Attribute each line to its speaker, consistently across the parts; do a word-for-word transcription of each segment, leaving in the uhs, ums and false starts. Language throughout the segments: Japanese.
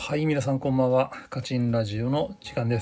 Speaker 1: はい、皆さんこんばんは。カチンラジオの時間です。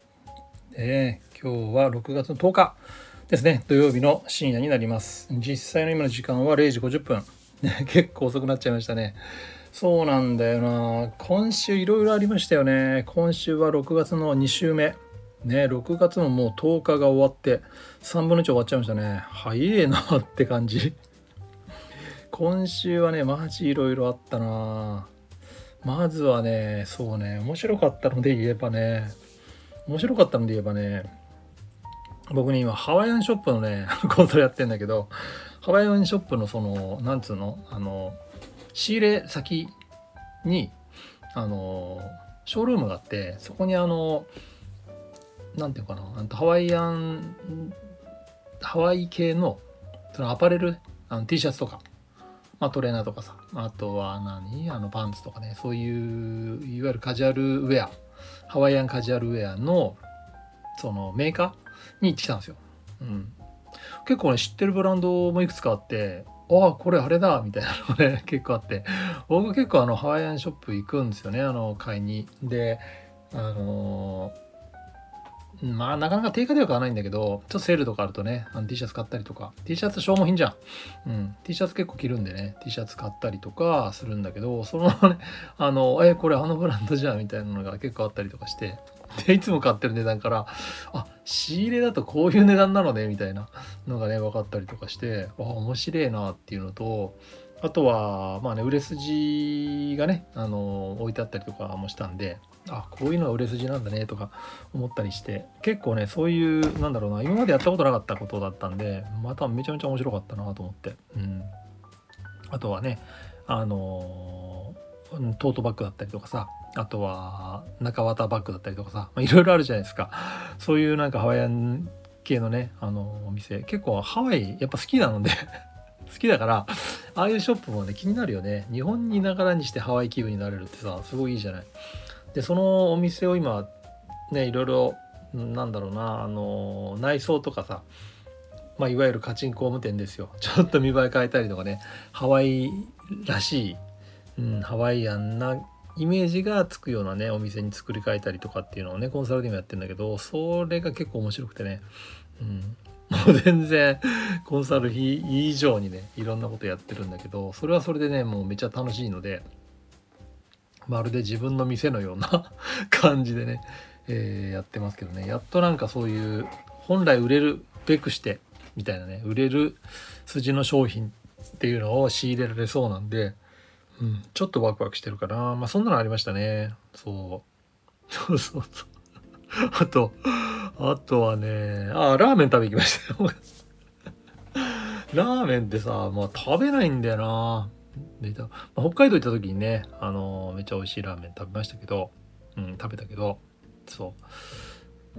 Speaker 1: えー、今日はろくがつのとおかですね。土曜日の深夜になります。実際の今の時間はれいじごじゅっぷん。結構遅くなっちゃいましたね。そうなんだよな。今週いろいろありましたよね。今週はろくがつのに週目。ね、ろくがつももうとおかが終わってさんぶんのいち終わっちゃいましたね。早いなって感じ。今週はね、マジいろいろあったな。まずはね、そうね、面白かったので言えばね、面白かったので言えばね、僕ね、今、ハワイアンショップのね、コンサルやってんだけど、ハワイアンショップのその、なんつうの、あの、仕入れ先に、あの、ショールームがあって、そこにあの、なんていうかな、ハワイアン、ハワイ系の、そのアパレル、あの T シャツとか、まあ、トレーナーとかさ、あとは何あのパンツとかね、そういういわゆるカジュアルウェア、ハワイアンカジュアルウェアのそのメーカーに行ってきたんですよ。うん、結構ね知ってるブランドもいくつかあって、ああこれあれだみたいなのね結構あって、僕結構あのハワイアンショップ行くんですよね、あの買いに。で、あのーまあなかなか定価では買わないんだけど、ちょっとセールとかあるとね、あの T シャツ買ったりとか、T シャツ消耗品じゃん。うん、T シャツ結構着るんでね、T シャツ買ったりとかするんだけど、そのね、あの、え、これあのブランドじゃんみたいなのが結構あったりとかして、で、いつも買ってる値段から、あ、仕入れだとこういう値段なのね、みたいなのがね、分かったりとかして、あ、面白いなっていうのと、あとは、まあね、売れ筋がね、あの、置いてあったりとかもしたんで、あ、こういうのは売れ筋なんだねとか思ったりして、結構ねそういうなんだろうな、今までやったことなかったことだったんで、まためちゃめちゃ面白かったなと思って、うん、あとはね、あのートートバッグだったりとかさ、あとは中綿バッグだったりとかさ、いろいろあるじゃないですか。そういうなんかハワイアン系のね、あのお店結構ハワイやっぱ好きなので好きだから、ああいうショップもね気になるよね。日本にいながらにしてハワイ気分になれるってさ、すごいいいじゃない。でそのお店を今ね、いろいろなんだろうな、あの内装とかさ、まあいわゆるカチン工務店ですよ。ちょっと見栄え変えたりとかね、ハワイらしい、うん、ハワイアンなイメージがつくようなねお店に作り変えたりとかっていうのをねコンサルでもやってるんだけど、それが結構面白くてね、うん、もう全然コンサル費以上にねいろんなことやってるんだけど、それはそれでねもうめっちゃ楽しいので、まるで自分の店のような感じでね、えー、やってますけどね、やっとなんかそういう本来売れるべくしてみたいなね、売れる筋の商品っていうのを仕入れられそうなんで、うん、ちょっとワクワクしてるかな。まあそんなのありましたね。そうそうそうそう。あとあとはね、あラーメン食べ行きましたよ。ラーメンってさ、まあ食べないんだよな。で、まあ、北海道行った時にね、あのーめっちゃ美味しいラーメン食べましたけど、うん、食べたけど、そう。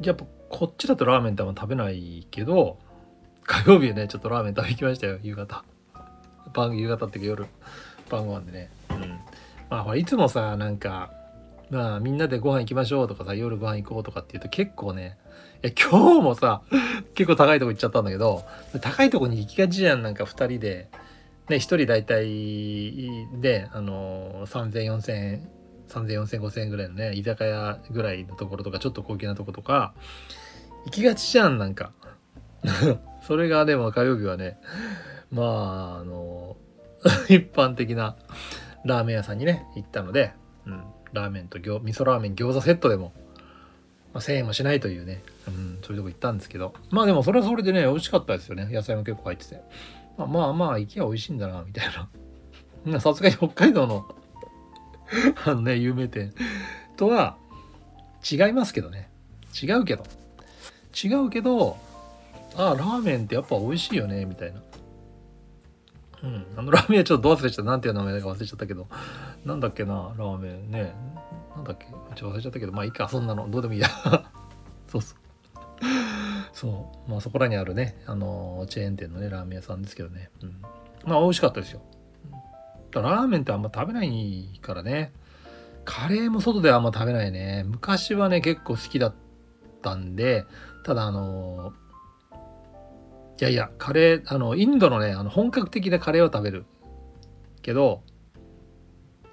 Speaker 1: やっぱこっちだとラーメンってあんま食べないけど、火曜日ね、ちょっとラーメン食べ行きましたよ、夕方。晩、夕方っていうか夜、晩ご飯でね。うん。まあほら、いつもさ、なんか、まあみんなでご飯行きましょうとかさ、夜ご飯行こうとかって言うと結構ね、え今日もさ結構高いとこ行っちゃったんだけど、高いとこに行きがちじゃん。なんかふたりでね、ひとり大体であのさんぜんよんせんえんさんぜんよんせんごせんえんぐらいのね居酒屋ぐらいのところとか、ちょっと高級なとことか行きがちじゃん。なんかそれがでも火曜日はね、まああの一般的なラーメン屋さんにね行ったので、うん、ラーメンと味噌ラーメン餃子セットでも、まあ、せんえんもしないというね、うん、そういうとこ行ったんですけど、まあでもそれはそれでね美味しかったですよね。野菜も結構入ってて、まあまあまあ行きは美味しいんだなみたいな。さすがに北海道のあのね有名店とは違いますけどね、違うけど違うけどああラーメンってやっぱ美味しいよねみたいな。うん、あのラーメンはちょっとど忘れちゃった、なんていう名前だか忘れちゃったけど、なんだっけなラーメンね、なんだっけちょっと忘れちゃったけど、まあいいか、そんなのどうでもいいや。そうそうそうまあそこらにあるね、あのチェーン店のねラーメン屋さんですけどね、うん、まあ美味しかったですよ。だラーメンってあんま食べないからね。カレーも外ではあんま食べないね。昔はね結構好きだったんで、ただあのいやいやカレー、あのインドのねあの本格的なカレーは食べるけど、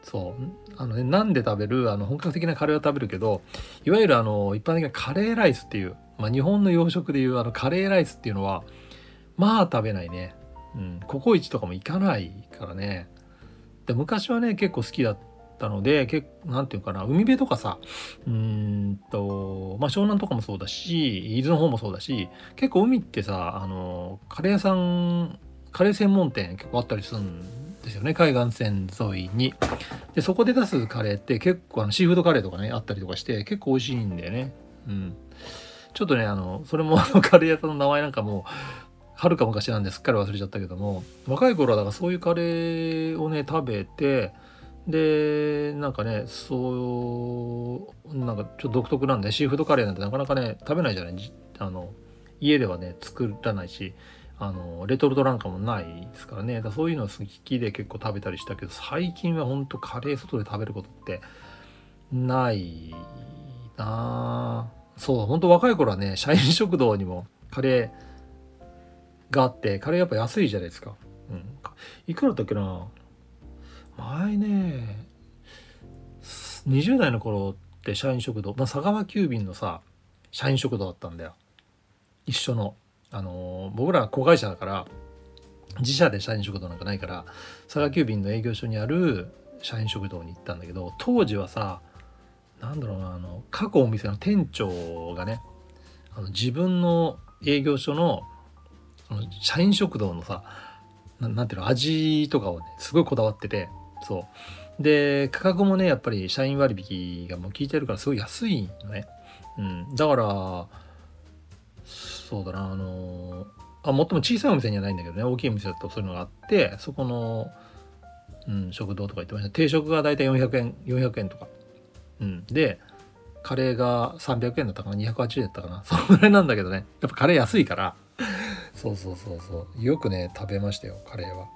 Speaker 1: そうあのね、ナンで食べるあの本格的なカレーは食べるけど、いわゆるあの一般的なカレーライスっていう、まあ、日本の洋食でいうあのカレーライスっていうのはまあ食べないね。うん、ココイチとかも行かないからね。で昔はね結構好きだったので、結なんていうかな、海辺とかさ、うーんとまあ湘南とかもそうだし、伊豆の方もそうだし、結構海ってさ、あのカレー屋さん、カレー専門店結構あったりするんですよね、海岸線沿いに。でそこで出すカレーって結構あのシーフードカレーとかねあったりとかして結構美味しいんだよね。うん。ちょっとねあのそれもあのカレー屋さんの名前なんかもはるか昔なんですっかり忘れちゃったけども、若い頃はだからそういうカレーをね食べて、でなんかねそうなんかちょっと独特なんで、シーフードカレーなんてなかなかね食べないじゃない。あの家ではね作らないし、あのレトルトなんかもないですからね。だからそういうの好きで結構食べたりしたけど、最近はほんとカレー外で食べることってないなぁ。そうほんと若い頃はね社員食堂にもカレーがあって、カレーやっぱ安いじゃないですか。うん、いくらだったっけな、前ねにじゅう代の頃って社員食堂、まあ、佐川急便のさ社員食堂だったんだよ、一緒の。あのー僕ら子会社だから自社で社員食堂なんかないから、佐川急便の営業所にある社員食堂に行ったんだけど、当時はさ、なんだろうな、あの各お店の店長がね、あの自分の営業所のその社員食堂のさな、なんていうの、味とかをねすごいこだわってて、そうで価格もねやっぱり社員割引がもう効いてるからすごい安いのね。うん、だからそうだな、あのあ最も小さいお店にはないんだけどね、大きいお店だとそういうのがあって、そこの、うん、食堂とか行ってました。定食がだいたいよんひゃくえんよんひゃくえんとか、うん、でカレーがさんびゃくえんだったかな、にひゃくはちじゅうえんだったかな、そのぐらいなんだけどね、やっぱカレー安いからそうそうそうそう、よくね食べましたよカレーは。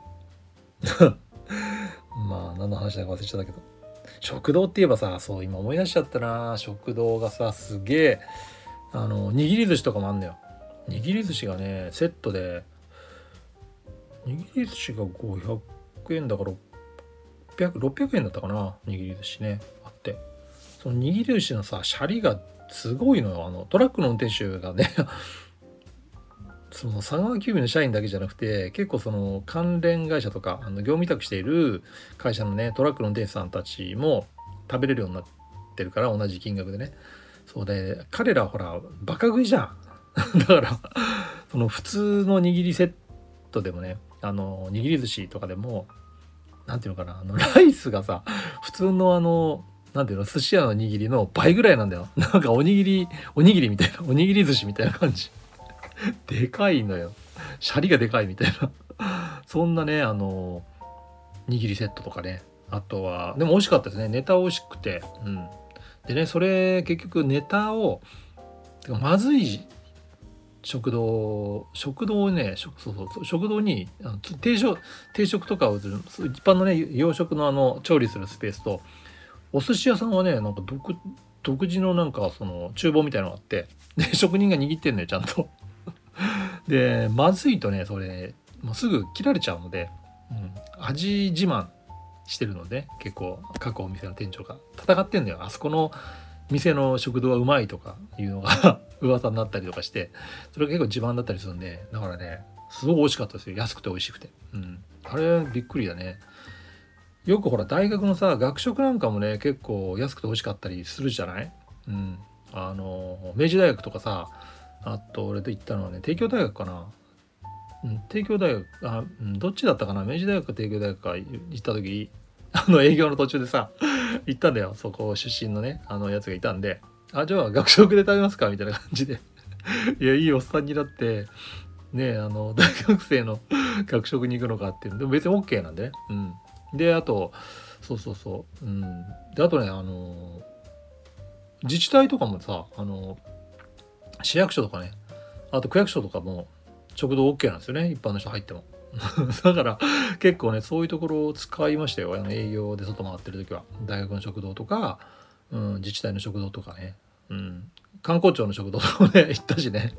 Speaker 1: まあ何の話だか忘れちゃったけど、食堂って言えばさ、そう今思い出しちゃったな、食堂がさすげえあの握り寿司とかもあんのよ。握り寿司がねセットで、握り寿司がごひゃくえんだからろっぴゃく、ろっぴゃくえんだったかな、握り寿司ねあって、その握り寿司のさシャリがすごいのよ。あのトラックの運転手がねその佐川急便の社員だけじゃなくて、結構その関連会社とかあの業務委託している会社のねトラックの運転手さんたちも食べれるようになってるから、同じ金額でね。そうで彼らはほらバカ食いじゃんだからその普通の握りセットでもね、あの握り寿司とかでもなんていうのかな、あのライスがさ普通のあのなんていうの寿司屋の握りの倍ぐらいなんだよ。なんかおにぎりおにぎりみたいな、おにぎり寿司みたいな感じでかいのよ、シャリがでかいみたいなそんなねあの握りセットとかね。あとはでも美味しかったですね、ネタ美味しくて。うんでね、それ結局ネタをてかまずい食堂食堂をね食そうそう食堂にあの定食定食とかを売る一般のね洋食のあの調理するスペースと、お寿司屋さんはねなんか独独自のなんかその厨房みたいなのがあって、で職人が握ってんのよちゃんとでまずいとねそれもうすぐ切られちゃうので、うん、味自慢してるので結構各お店の店長が戦ってんだよ。あそこの店の食堂はうまいとかいうのが噂になったりとかして、それが結構自慢だったりするんで、だからねすごい美味しかったですよ。安くて美味しくて、うん、あれびっくりだね。よくほら大学のさ学食なんかもね結構安くて美味しかったりするじゃない。うん、あの明治大学とかさ、あと俺と行ったのはね帝京大学かな、うん、帝京大学、あ、うん、どっちだったかな、明治大学か帝京大学か行った時あの営業の途中でさ行ったんだよ、そこ出身のねあのやつがいたんで、あじゃあ学食で食べますかみたいな感じでいやいいおっさんになってね、あの大学生の学食に行くのかっていうのでも別に OK なんでね。うんであとそうそうそう、うん、であとねあの自治体とかもさ、あの市役所とかね、あと区役所とかも食堂 OK なんですよね、一般の人入ってもだから結構ねそういうところを使いましたよ、あの営業で外回ってる時は。大学の食堂とか、うん、自治体の食堂とかね、うん、観光庁の食堂とかもね行ったしね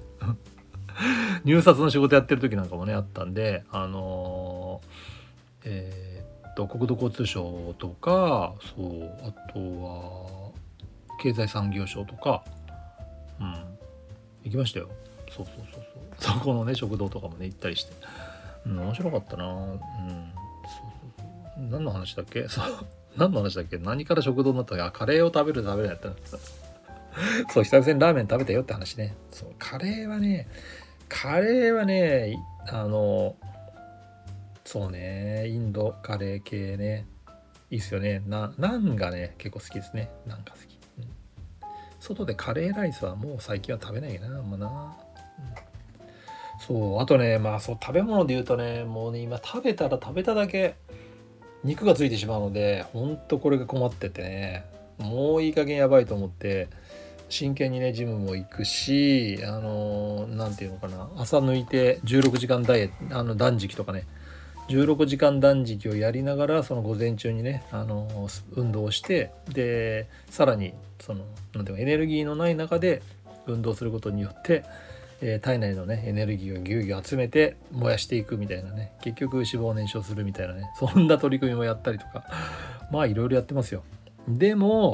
Speaker 1: 入札の仕事やってる時なんかもねあったんで、あのー、えー、 と国土交通省とか、そうあとは経済産業省とか、うん、行きましたよ。そうそうそうそう、そこのね食堂とかもね行ったりして、うん、面白かったな。うん、そうそう、何の話だっけ。そう何の話だっけ、何から食堂になったか。あ、カレーを食べる食べるやったらそう、久々にラーメン食べたよって話ね。そう、カレーはねカレーはねあのそうね、インドカレー系ね、いいっすよね。なナンがね結構好きですね。ナンが好き、うん、外でカレーライスはもう最近は食べないなあんまな、うん、そうあとね、まあそう食べ物で言うとね、もうね今食べたら食べただけ肉がついてしまうので、ほんとこれが困っててね、もういい加減やばいと思って真剣にねジムも行くし、あのなんていうのかな、朝抜いてじゅうろくじかんダイエット、あの断食とかね、じゅうろくじかん断食をやりながらその午前中にね、あの運動をして、でさらにそのなんていうかエネルギーのない中で運動することによって、えー、体内のねエネルギーをぎゅうぎゅう集めて燃やしていくみたいなね、結局脂肪を燃焼するみたいなね、そんな取り組みもやったりとか、まあいろいろやってますよ。でも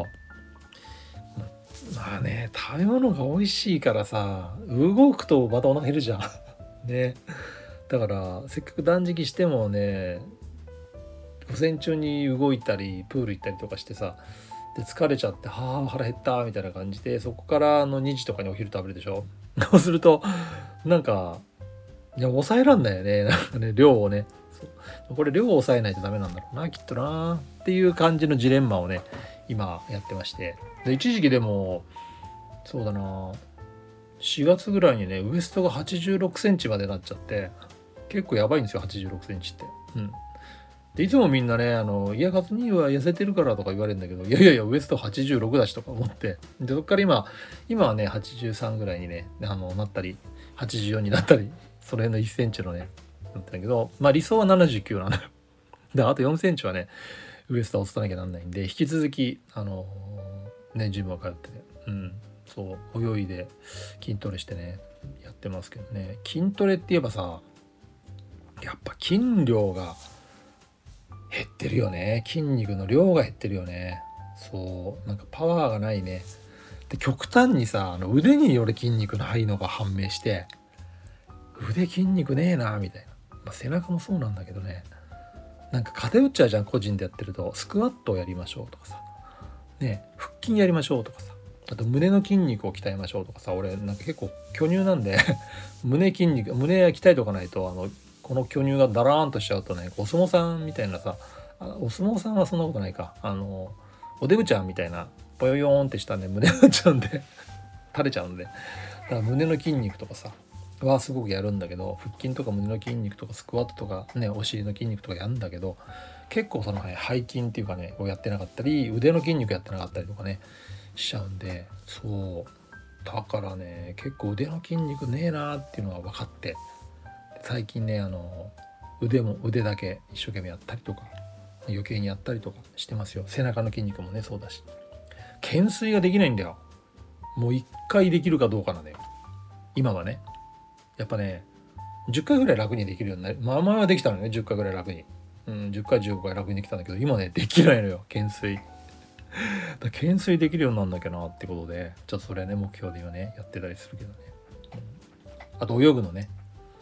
Speaker 1: まあね、食べ物が美味しいからさ、動くとまたお腹減るじゃんね。だからせっかく断食してもね、午前中に動いたりプール行ったりとかしてさ、で疲れちゃって、はあ腹減ったみたいな感じで、そこからのにじとかにお昼食べるでしょ。そうするとなんか、いや抑えらんないよね、なんかね、量をね。そうこれ量を抑えないとダメなんだろうなきっとなっていう感じのジレンマをね今やってまして、で一時期でもそうだな、しがつぐらいにねウエストがはちじゅうろくセンチまでなっちゃって、結構やばいんですよはちじゅうろくセンチって。うん。でいつもみんなね、あのいや勝には痩せてるからとか言われるんだけど、いやいやいやウエストはちじゅうろくだしとか思って、でそっから今今はねはちじゅうさんぐらいにねあのなったり、はちじゅうよんになったり、その辺のいっセンチのねなったんだけど、まあ理想はななじゅうきゅうなんだよ。であとよんセンチはねウエストを落とさなきゃなんないんで、引き続きあのー、ねジムは通ってね、うん、そう泳いで筋トレしてねやってますけどね。筋トレって言えばさ、やっぱ筋量が減ってるよね。筋肉の量が減ってるよね。そうなんかパワーがないね。で極端にさ、あの腕に俺筋肉ないのが判明して、腕筋肉ねえなみたいな、まあ、背中もそうなんだけどね、なんか偏っちゃうじゃん。個人でやってるとスクワットをやりましょうとかさ、ね腹筋やりましょうとかさ、あと胸の筋肉を鍛えましょうとかさ、俺なんか結構巨乳なんで胸筋肉胸鍛えておかないと、あのこの巨乳がダラーンとしちゃうとね、お相撲さんみたいなさ、あお相撲さんはそんなことないか、あのおデブちゃんみたいなポヨヨーンってしたね胸になっちゃうんで垂れちゃうんで、だから胸の筋肉とかさはすごくやるんだけど、腹筋とか胸の筋肉とかスクワットとかねお尻の筋肉とかやるんだけど、結構その、ね、背筋っていうかねをやってなかったり、腕の筋肉やってなかったりとかねしちゃうんで、そうだからね結構腕の筋肉ねえなーっていうのは分かって、最近ねあの腕も腕だけ一生懸命やったりとか余計にやったりとかしてますよ。背中の筋肉もねそうだし、懸垂ができないんだよ。もういっかいできるかどうかなんだよ今はね。やっぱねじゅっかいぐらい楽にできるようになる。まあ前はできたのねじゅっかいぐらい楽に、うん、じゅっかいじゅうごかい楽にできたんだけど、今ねできないのよ懸垂だ懸垂できるようになんなきゃなってことで、ちょっとそれね目標で今ねやってたりするけどね、うん、あと泳ぐのね、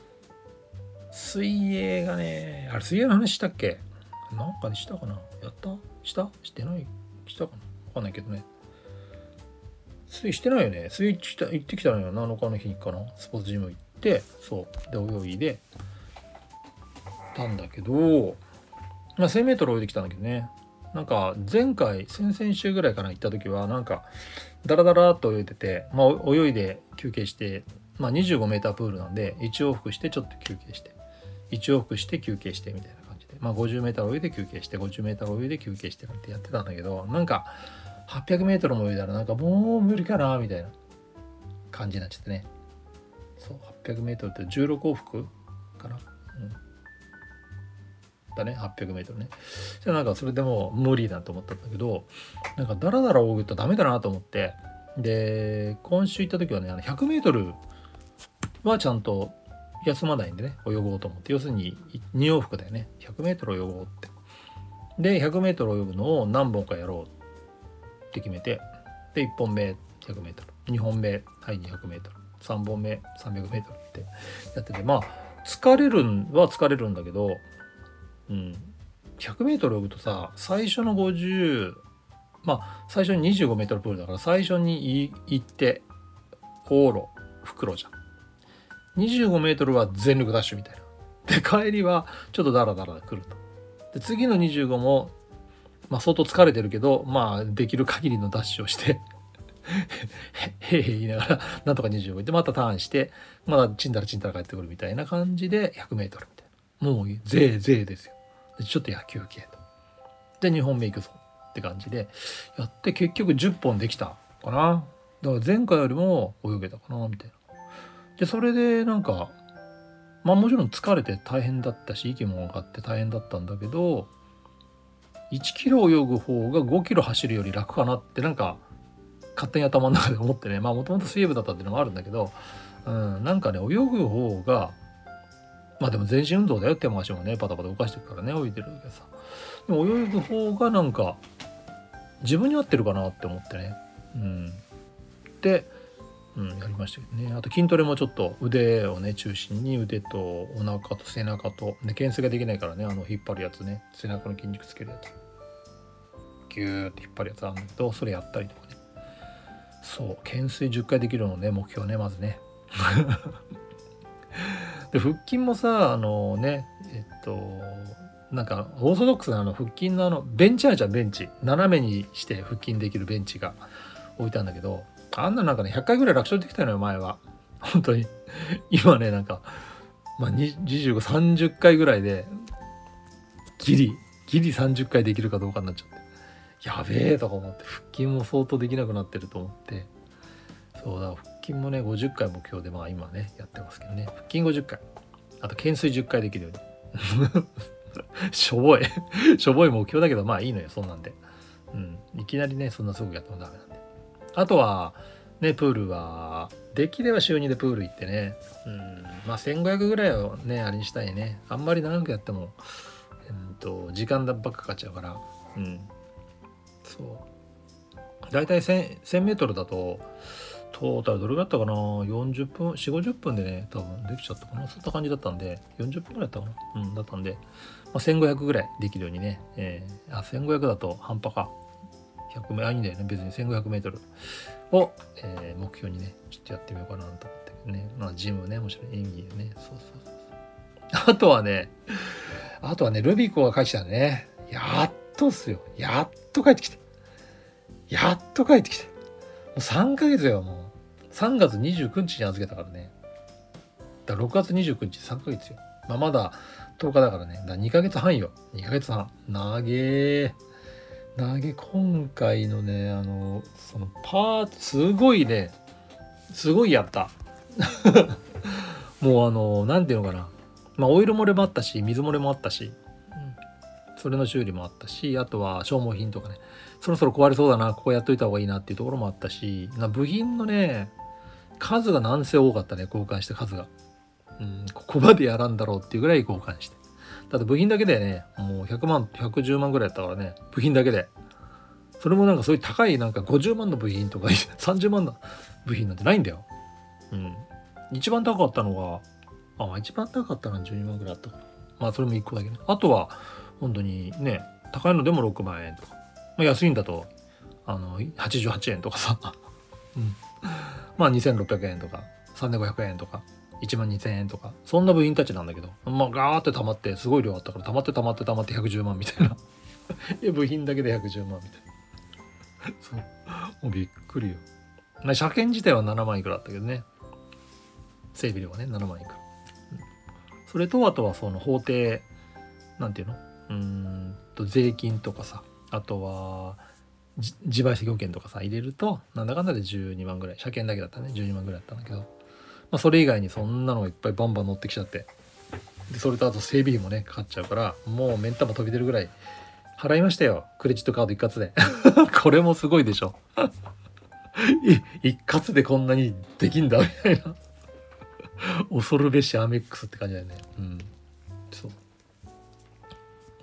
Speaker 1: 水泳がね、あれ水泳の話したっけ、なんかにしたかな、やったしたしてないしたかなわかんないけどね、水泳してないよね。水泳行ってきたのよなのかの日かな、スポーツジム行って、そうで泳いでたんだけど、まあ、せんメートル泳いできたんだけどね、なんか前回先々週ぐらいかな行った時はなんかダラダラっと泳いでて、まあ、泳いで休憩して、まあ、にじゅうごメータープールなんでいち往復してちょっと休憩していち往復して休憩してみたいな感じで、まあ、ごじゅうメーター泳いで休憩してごじゅうメーター泳いで休憩してなんてやってたんだけど、なんかはっぴゃくメートルも泳いだらなんかもう無理かなみたいな感じになっちゃってね。そうはっぴゃくメートルってじゅうろく往復かな、うんだね、はっぴゃくメートルね。じゃあなんかそれでも無理だと思ったんだけど、なんかダラダラ泳ぐとダメだなと思って、で今週行った時はねあのひゃくメートルはちゃんと休まないんでね泳ごうと思って、要するにに往復だよね、ひゃくメートル泳ごうってで ひゃくメートル泳ぐのを何本かやろうって決めて、でいっぽんめ ひゃくメートル、にほんめはい にひゃくメートル、さんぼんめ さんびゃくメートルってやってて、まあ疲れるんは疲れるんだけど、うん、ひゃくメートル泳ぐとさ、最初のごじゅう、まあ最初ににじゅうごメートルプールだから、最初に行って往路袋じゃん。にじゅうごメートルは全力ダッシュみたいな。で帰りはちょっとダラダラ来ると。で次のにじゅうごもまあ相当疲れてるけど、まあできる限りのダッシュをしてへへへ言いながらなんとかにじゅうご行って、またターンしてまだチンタラチンタラ帰ってくるみたいな感じで ひゃくメートルみたいな、もうぜいぜいですよ。でちょっと野球系と、でにほんめ行くぞって感じでやって、結局じゅっぽんできたかな。だから前回よりも泳げたかなみたいな。でそれでなんかまあもちろん疲れて大変だったし、息も上がって大変だったんだけど、いちキロ泳ぐ方がごキロ走るより楽かなってなんか勝手に頭の中で思ってね。まあもともと水泳部だったっていうのもあるんだけど、うん、なんかね泳ぐ方が、まあでも全身運動だよ、手も足もねパタパタ動かしてるからね泳いでるけどさ、でも泳ぐ方がなんか自分に合ってるかなって思ってね、うん、で、うん、やりましたけどね。あと筋トレもちょっと腕をね中心に、腕とお腹と背中と、ね、懸垂ができないからね、あの引っ張るやつね、背中の筋肉つけるやつギューって引っ張るやつあるんだけど、それやったりとかね。そう懸垂じゅっかいできるのね目標ね、まずねで腹筋もさ、あのねえっとなんかオーソドックスなあの腹筋のあのベンチあるじゃん、ベンチ斜めにして腹筋できるベンチが置いたんだけど、あんななんかねひゃっかいぐらい楽勝できたのよ前は本当に。今ねなんかまあにじゅうご、さんじゅっかいぐらいでギリギリさんじゅっかいできるかどうかになっちゃって、やべえとか思って、腹筋も相当できなくなってると思って、そうだ腹筋もねごじゅっかい目標でまあ今ねやってますけどね、腹筋ごじゅっかい、あと懸垂じゅっかいできるようにしょぼいしょぼい目標だけどまあいいのよそんなんで、うん、いきなりねそんなすぐやってもダメなんで。あとはねプールはできれば週にでプール行ってね、うん、まあせんごひゃくぐらいをねあれにしたいね。あんまり長くやっても、えー、と時間ばっかかかっちゃうから、うん、そうだいたいせんメートルだとトータルどれぐらいだったかな、よんじゅっぷん、よんじゅうごじゅっぷんでね多分できちゃったかな、そういった感じだったんで、よんじゅっぷんぐらいだったかな、うんだったんで、まあ、せんごひゃくぐらいできるようにね、えー、あせんごひゃくだと半端か、ひゃくメートルあいいんだよね別に、せんごひゃくメートルを、えー、目標にねちょっとやってみようかなと思ってね、まあジムねもちろん演技でね、そうそうそうあとはねあとはねルビコが帰ってきたね、やっとっすよ、やっと帰ってきてやっと帰ってきてもうさんかげつよ、もうさんがつにじゅうくにちに預けたからね。だからろくがつにじゅうくにちさんかげつよ。まあ、まだとおかだからね。だからにかげつはんよ。にかげつはん。なげー。なげ、今回のね、あの、そのパート、すごいね、すごいやった。もうあの、なんていうのかな。まあ、オイル漏れもあったし、水漏れもあったし、うん、それの修理もあったし、あとは消耗品とかね、そろそろ壊れそうだな、ここやっといた方がいいなっていうところもあったし、部品のね、数がなんせ多かったね、交換した数が。うん、ここまでやらんだろうっていうぐらい交換して。だって部品だけでね、もうひゃくまん、ひゃくじゅうまんぐらいやったからね、部品だけで。それもなんかそういう高いなんかごじゅうまんの部品とかさんじゅうまんの部品なんてないんだよ。うん。一番高かったのが、あ、一番高かったのはじゅうにまんぐらいあったかな。まあそれもいっこだけね。あとは、本当にね、高いのでもろくまんえんとか。まあ、安いんだと、あの、はちじゅうはちえんとかさ。うん。まあにせんろっぴゃくえんとかさんぜんごひゃくえんとかいちまんにせんえんとかそんな部品たちなんだけど、まあガーって溜まってすごい量あったから溜まって溜まって溜まってひゃくじゅうまんみたいな。いや部品だけでひゃくじゅうまんみたいな。そうもうびっくりよ。まあ車検自体はななまんいくらだったけどね、整備料はねななまんいくら、うん、それとあとはその法定なんていうのうーんと税金とかさ、あとは自賠責保険とかさ入れるとなんだかんだでじゅうにまんぐらい、車検だけだったらねじゅうにまんぐらいだったんだけど、まあ、それ以外にそんなのがいっぱいバンバン乗ってきちゃって、でそれとあと整備費もねかかっちゃうから、もう目ん玉飛び出るぐらい払いましたよ、クレジットカード一括でこれもすごいでしょ一括でこんなにできんだみたいな恐るべしアメックスって感じだよね。うんそう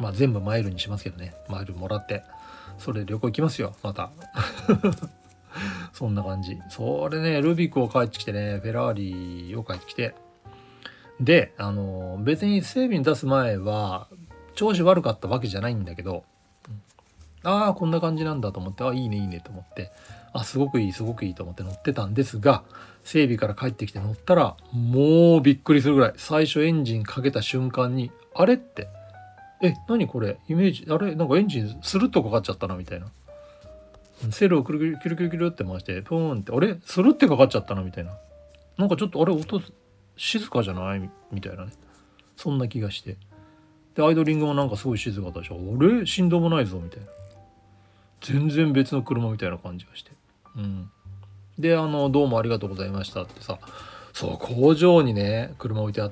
Speaker 1: まあ全部マイルにしますけどね、マイルもらってそれで旅行行きますよまたそんな感じ。それねルビックを帰ってきてね、フェラーリを帰ってきて、であの別に整備に出す前は調子悪かったわけじゃないんだけど、ああこんな感じなんだと思って、あいいねいいねと思って、あすごくいいすごくいいと思って乗ってたんですが、整備から帰ってきて乗ったらもうびっくりするぐらい、最初エンジンかけた瞬間にあれってえ何これイメージあれなんかエンジンスルッとかかっちゃったなみたいな、セルをくるくるくるくるくるって回してプーンって、あれスルってかかっちゃったなみたいな、なんかちょっとあれ音静かじゃないみたいなね、そんな気がして、でアイドリングもなんかすごい静かだし、あれ振動もないぞみたいな、全然別の車みたいな感じがして、うん、であのどうもありがとうございましたってさ、そう工場にね車置いてあって、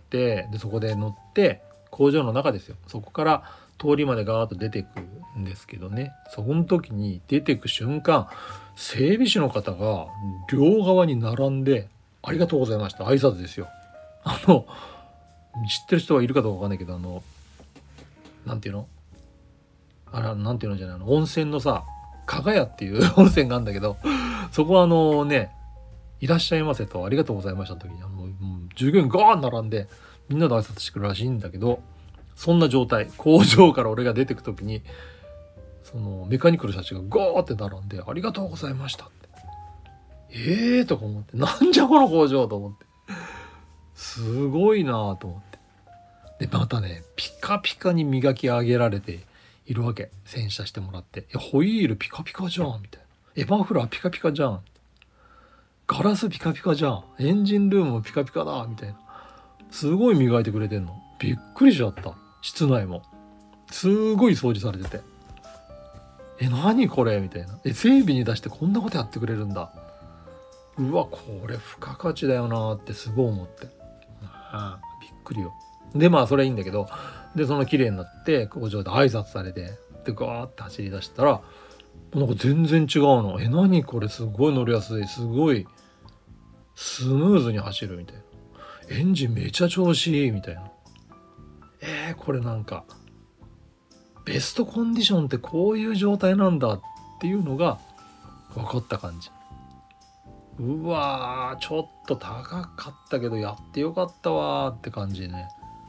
Speaker 1: でそこで乗って工場の中ですよ、そこから通りまでガーッと出てくんですけどね、そこの時に出てく瞬間、整備士の方が両側に並んでありがとうございました挨拶ですよ。あの知ってる人はいるかどうかわかんないけど、あのなんていうのあらなんていうのじゃないの、温泉のさ加賀屋っていう温泉があるんだけど、そこはあのねいらっしゃいませとありがとうございましたの時に、あのもう従業員ガーン並んでみんなで挨拶してくるらしいんだけど、そんな状態、工場から俺が出てく時にそのメカニックの人たちがガーって並んでありがとうございましたって、えーとか思って、なんじゃこの工場と思って、すごいなと思って、でまたねピカピカに磨き上げられているわけ、洗車してもらって、ホイールピカピカじゃんみたいな、エバーフラーピカピカじゃん、ガラスピカピカじゃん、エンジンルームもピカピカだみたいな、すごい磨いてくれてんの、びっくりしちゃった。室内もすごい掃除されてて、え何これみたいな、え整備に出してこんなことやってくれるんだ、うわこれ付加価値だよなってすごい思って、ああびっくりよ。でまあそれいいんだけど、でその綺麗になって工場で挨拶されて、でガーって走り出したらなんか全然違うの、え何これすごい乗りやすい、すごいスムーズに走るみたいな、エンジンめちゃ調子いいみたいな、えー、これなんかベストコンディションってこういう状態なんだっていうのが分かった感じ。うわーちょっと高かったけどやってよかったわーって感じでね、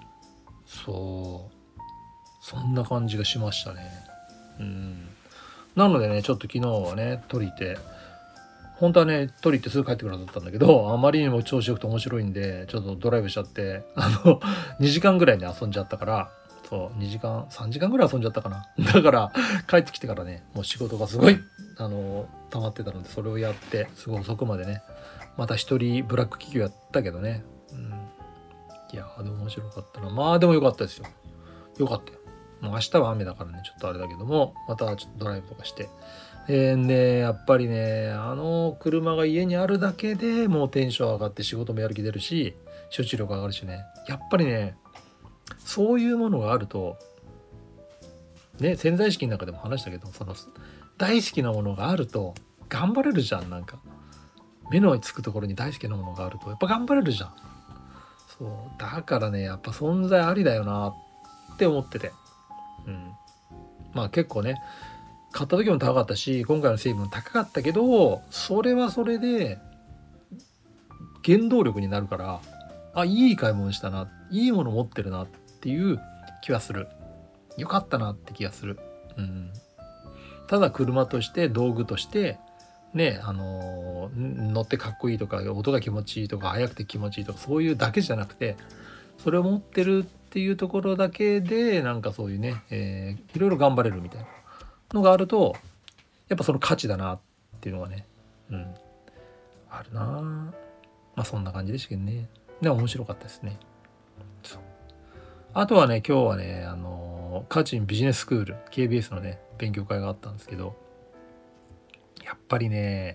Speaker 1: そうそんな感じがしましたね。うんなのでねちょっと昨日はね取りて本当はね取り行ってすぐ帰ってくるはずだったんだけど、あまりにも調子よくて面白いんでちょっとドライブしちゃって、あのにじかんぐらいで遊んじゃったから、そうにじかんさんじかんぐらい遊んじゃったかな、だから帰ってきてからねもう仕事がすごいあの溜まってたので、それをやってすごい遅くまでね、また一人ブラック企業やったけどね、うん、いやでも面白かったな。まあでもよかったですよ、よかったよ。もう明日は雨だからねちょっとあれだけども、またちょっとドライブとかして、えー、ねやっぱりねあの車が家にあるだけでもうテンション上がって仕事もやる気出るし集中力上がるしね、やっぱりねそういうものがあるとね、潜在意識の中でも話したけど、その大好きなものがあると頑張れるじゃん。なんか目のつくところに大好きなものがあるとやっぱ頑張れるじゃん。そうだからねやっぱ存在ありだよなって思ってて、うん、まあ結構ね買った時も高かったし今回の成分も高かったけど、それはそれで原動力になるから、あいい買い物したな、いいもの持ってるなっていう気はする。よかったなって気がする。うん、ただ車として道具としてね、あのー、乗ってかっこいいとか音が気持ちいいとか速くて気持ちいいとかそういうだけじゃなくて、それを持ってるっていうところだけでなんかそういうね、えー、いろいろ頑張れるみたいなのがあるとやっぱその価値だなっていうのがね、うん、あるな。まあそんな感じでしたけどね。でも面白かったですね。そうあとはね今日はねあのー、カチンビジネススクール ケービーエス のね勉強会があったんですけど、やっぱりね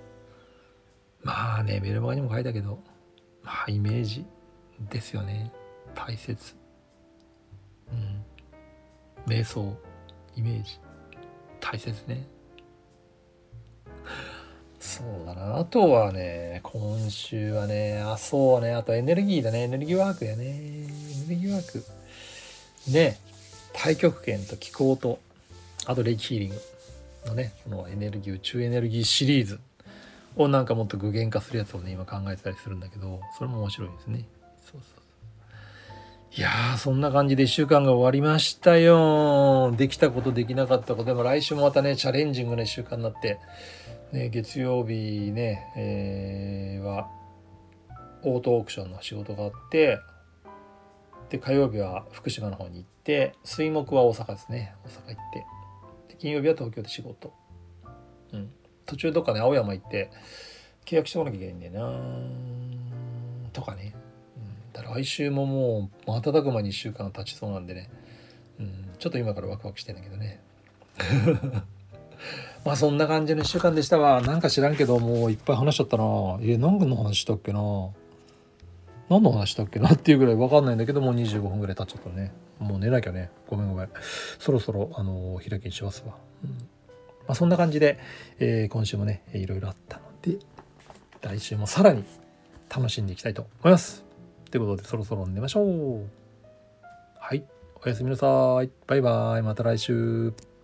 Speaker 1: まあねメルマガにも書いたけど、まあイメージですよね、大切。うん瞑想イメージ大切ね。そうだな。あとはね今週はねあそうねあとエネルギーだね、エネルギーワークやね、エネルギーワークね、 太極拳と気功とあとレイキヒーリングのねこのエネルギー宇宙エネルギーシリーズをなんかもっと具現化するやつをね今考えてたりするんだけど、それも面白いですね。そうそうそう。いやーそんな感じでいっしゅうかんが終わりましたよ。できたことできなかったことでも来週もまたねチャレンジングないっしゅうかんになって、ね、月曜日ね、えー、はオートオークションの仕事があって、で火曜日は福島の方に行って、水木は大阪ですね、大阪行って、で金曜日は東京で仕事、うん、途中どっかね青山行って契約しておかなきゃいけないんだよなとかね、うん、だから来週ももう瞬く間にいっしゅうかん経ちそうなんでね、うん、ちょっと今からワクワクしてんだけどねまあそんな感じのいっしゅうかんでしたわ。なんか知らんけどもういっぱい話しちゃったな。え何の話したっけな何の話したっけなっていうぐらい分かんないんだけど、もうにじゅうごふんぐらい経っちゃったね。もう寝なきゃね。ごめんごめん。そろそろあの開きにしますわ。うん、まあそんな感じで、えー、今週もねいろいろあったので、来週もさらに楽しんでいきたいと思います。ということでそろそろ寝ましょう。はい、おやすみなさい。バイバイ。また来週。